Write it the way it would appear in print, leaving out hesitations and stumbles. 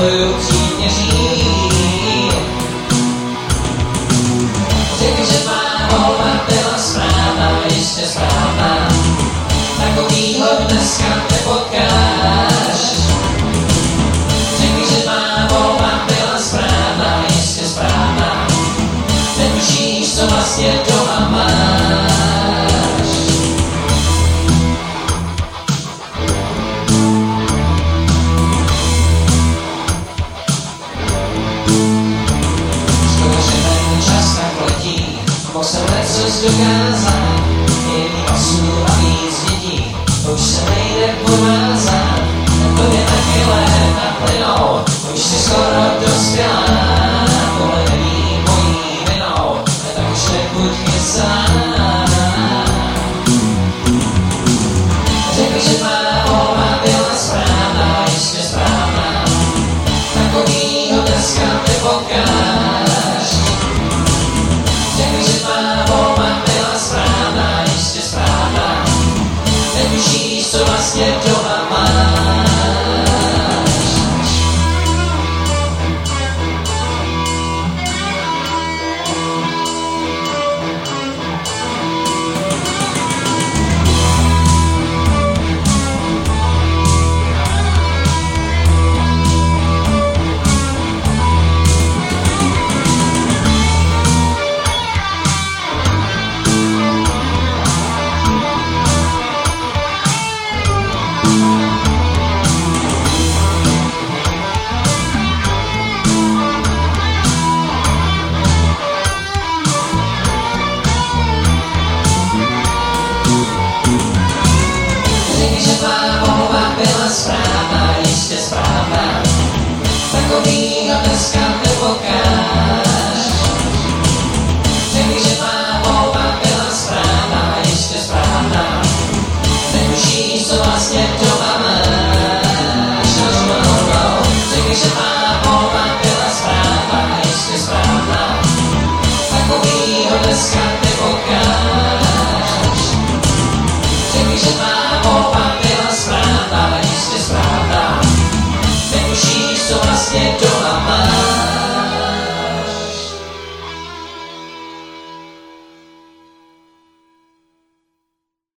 miluju příměří. Řekni, že má volba byla správná, jistě správná, takovýho dneska nepotkáš. Řekni, že má volba byla správná, jistě správná, netušíš, co vlastně doma máš. Škoda, že ten čas tak letí, mohl jsem lecos dokázat.